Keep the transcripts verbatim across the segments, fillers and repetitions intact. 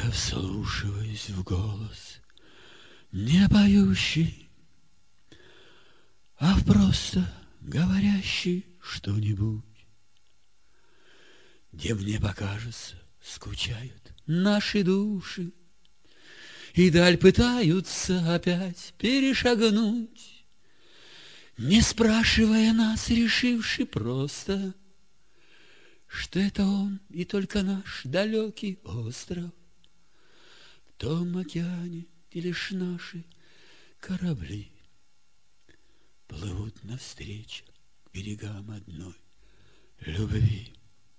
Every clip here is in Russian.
Я вслушиваюсь в голос, не поющий, а в просто говорящий что-нибудь, где мне покажется, скучают наши души, и даль пытаются опять перешагнуть, не спрашивая нас, решивши просто, что это он и только наш далекий остров в том океане, где лишь наши корабли плывут навстречу к берегам одной любви.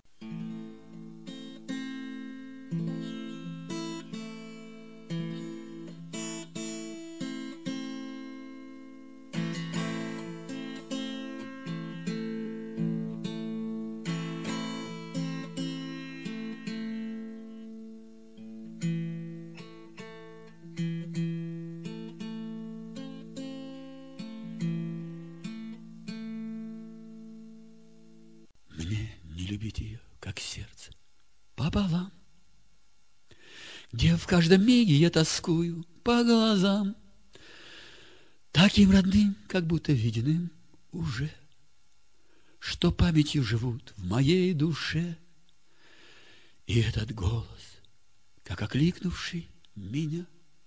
Мне не любить ее, как сердце, пополам, где в каждом миге я тоскую по глазам, таким родным, как будто виденным уже, что памятью живут в моей душе. И этот голос, как окликнувший меня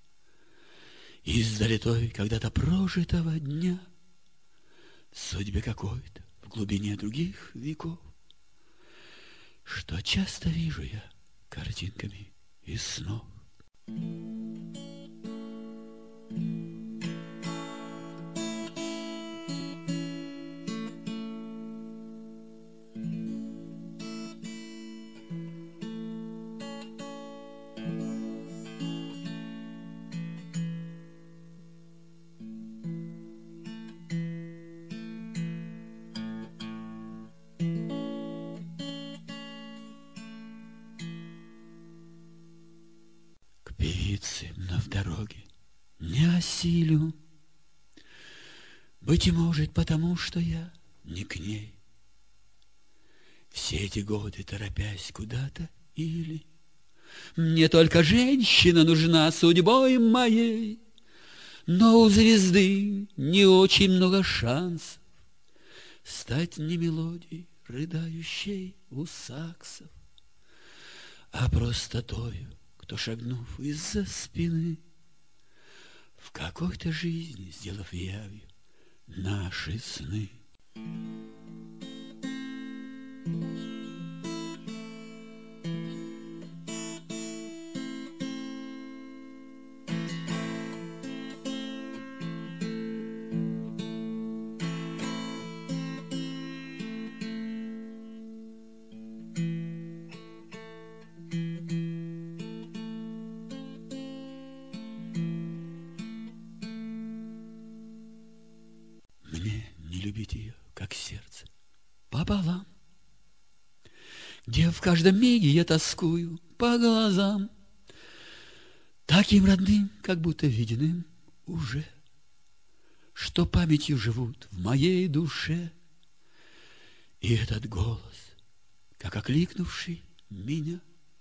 из далетой когда-то прожитого дня, в судьбе какой-то в глубине других веков, что часто вижу я картинками из снов. К певице, но в дороге не осилю, быть может, потому что я не к ней. Все эти годы, торопясь куда-то, или мне только женщина нужна судьбой моей, но у звезды не очень много шансов стать не мелодией, рыдающей у саксов, а просто тою, кто, шагнув из-за спины, в какой-то жизни, сделав явью наши сны. Мне не любить ее, как сердце, пополам, где в каждом миге я тоскую по глазам, таким родным, как будто виденным уже, что памятью живут в моей душе. И этот голос, как окликнувший меня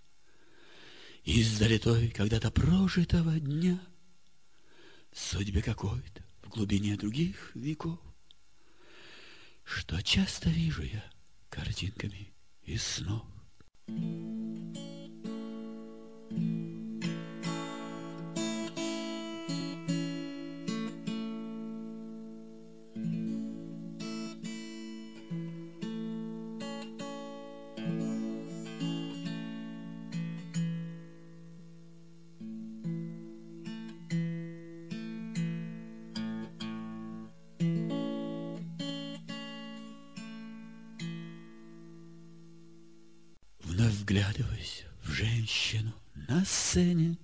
из далетой когда-то прожитого дня, в судьбе какой-то в глубине других веков, что часто вижу я картинками из снов. Вновь вглядываясь в женщину на сцене,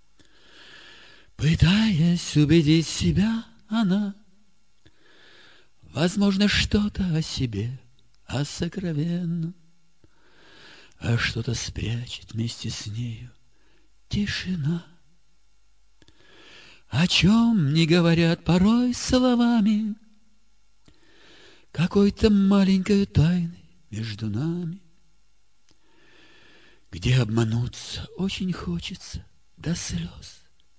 пытаясь убедить себя, она, возможно, что-то о себе, о сокровенном, а что-то спрячет вместе с нею тишина, о чем не говорят порой словами, какой-то маленькой тайной между нами, где обмануться очень хочется до слез,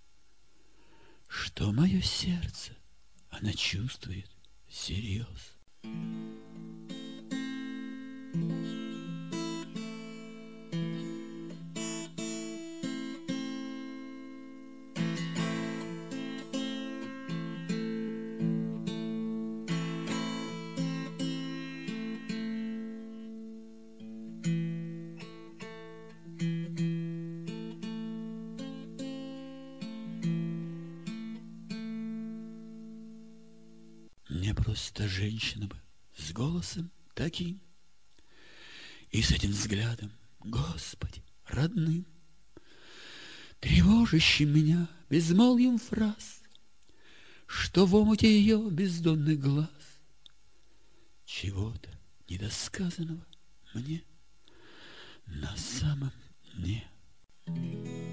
что мое сердце она чувствует всерьез. Мне просто женщина бы с голосом таким и с этим взглядом, Господи, родным, тревожащим меня безмолвием фраз, что в омуте ее бездонных глаз чего-то недосказанного мне на самом дне.